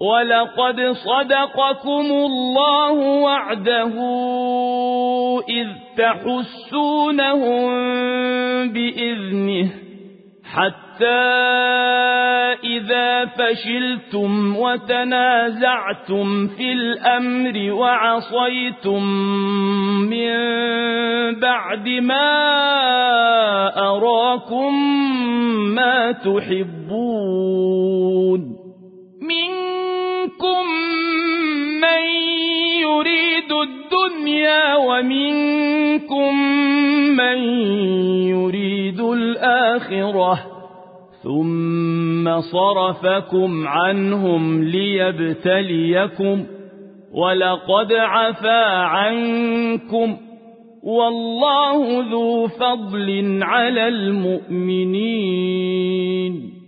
ولقد صدقكم الله وعده إذ تحسونهم بإذنه حتى إذا فشلتم وتنازعتم في الأمر وعصيتم من بعد ما أراكم ما تحبون منكم من يريد الدنيا ومنكم من يريد الآخرة ثم صرفكم عنهم ليبتليكم ولقد عفا عنكم والله ذو فضل على المؤمنين